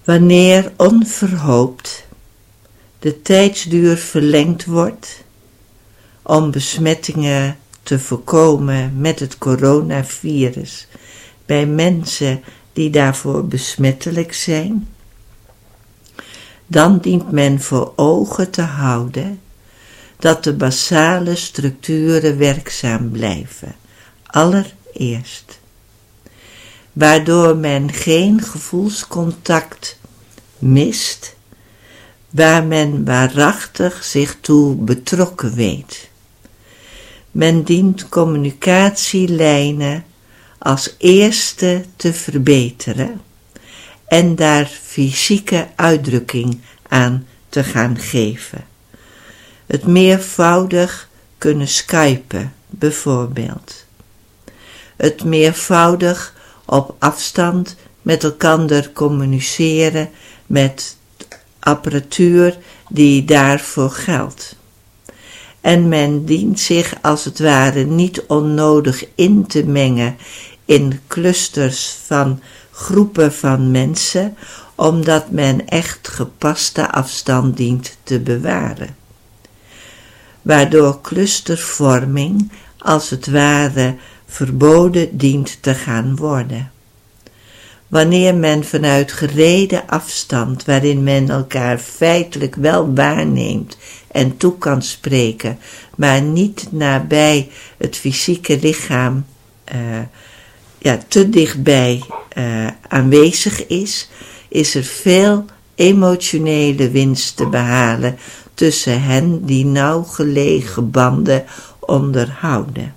Wanneer onverhoopt de tijdsduur verlengd wordt om besmettingen te voorkomen met het coronavirus bij mensen die daarvoor besmettelijk zijn, dan dient men voor ogen te houden dat de basale structuren werkzaam blijven, allereerst, waardoor men geen gevoelscontact mist, waar men waarachtig zich toe betrokken weet. Men dient communicatielijnen als eerste te verbeteren en daar fysieke uitdrukking aan te gaan geven. Het meervoudig kunnen skypen, bijvoorbeeld. Het meervoudig op afstand met elkander communiceren met apparatuur die daarvoor geldt. En men dient zich als het ware niet onnodig in te mengen in clusters van groepen van mensen, omdat men echt gepaste afstand dient te bewaren. Waardoor clustervorming als het ware verboden dient te gaan worden. Wanneer men vanuit gerede afstand, waarin men elkaar feitelijk wel waarneemt en toe kan spreken, maar niet nabij het fysieke lichaam te dichtbij aanwezig is er veel emotionele winst te behalen tussen hen die nauw gelegen banden onderhouden.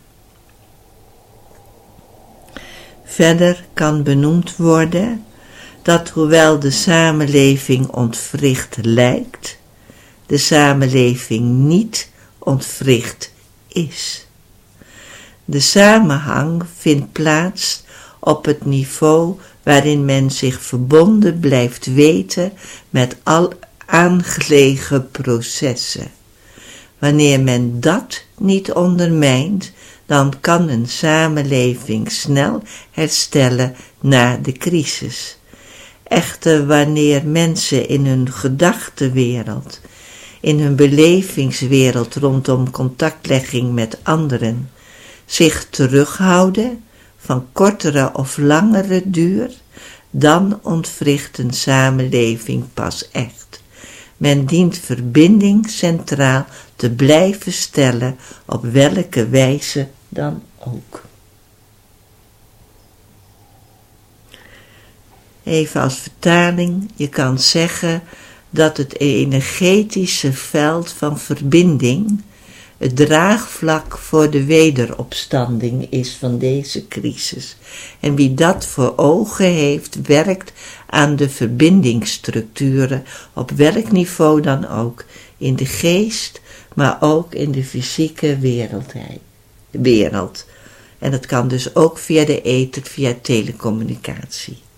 Verder kan benoemd worden dat hoewel de samenleving ontwricht lijkt, de samenleving niet ontwricht is. De samenhang vindt plaats op het niveau waarin men zich verbonden blijft weten met al aangelegen processen. Wanneer men dat niet ondermijnt, dan kan een samenleving snel herstellen na de crisis. Echter, wanneer mensen in hun gedachtenwereld, in hun belevingswereld rondom contactlegging met anderen, zich terughouden, van kortere of langere duur, dan ontwricht een samenleving pas echt. Men dient verbinding centraal te blijven stellen, op welke wijze dan ook. Even als vertaling, je kan zeggen dat het energetische veld van verbinding het draagvlak voor de wederopstanding is van deze crisis. En wie dat voor ogen heeft, werkt aan de verbindingsstructuren, op welk niveau dan ook, in de geest, maar ook in de fysieke wereld. En dat kan dus ook via de ether, via telecommunicatie.